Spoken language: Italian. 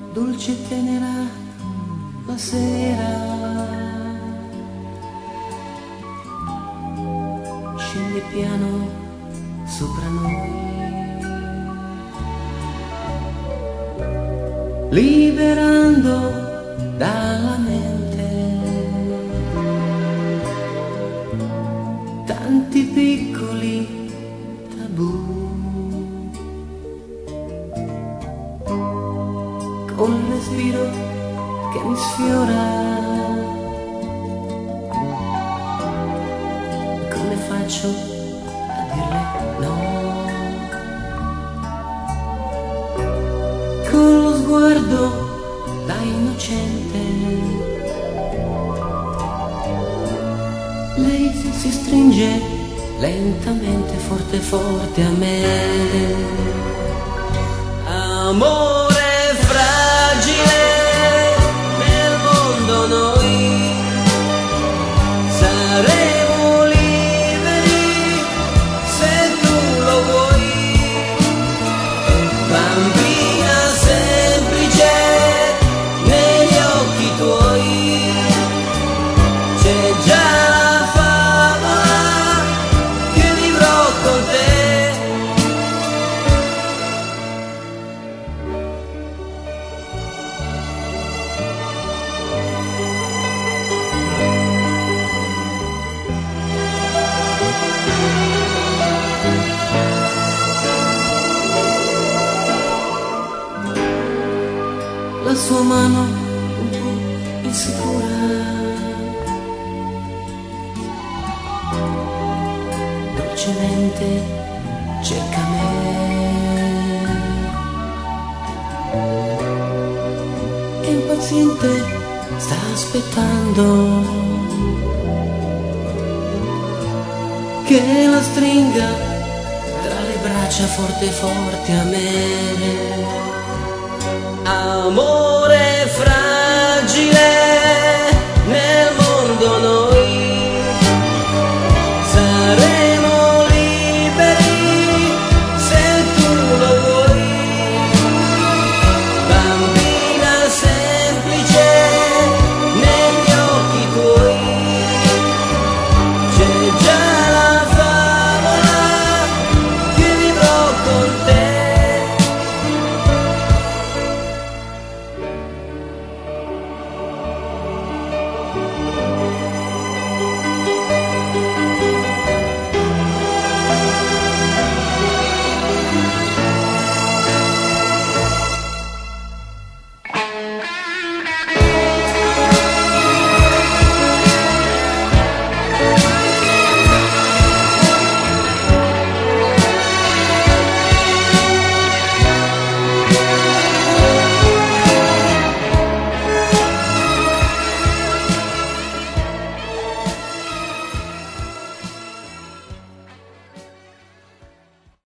dolce e tenera la sera, scende piano sopra noi, liberando dalla mente tanti piccoli tabù. Con il respiro che mi sfiora, come faccio a dirle no? Con lo sguardo da innocente, lei si stringe lentamente, forte forte a me. Amore fragile, nel mondo noi saremo liberi se tu lo vuoi. Bambina semplice negli occhi tuoi, c'è già la favola che vivrò con te. La sua mano un po' insicura dolcemente cerca me, è impaziente, sta aspettando che la stringa tra le braccia forte forte a me. Amore fragile,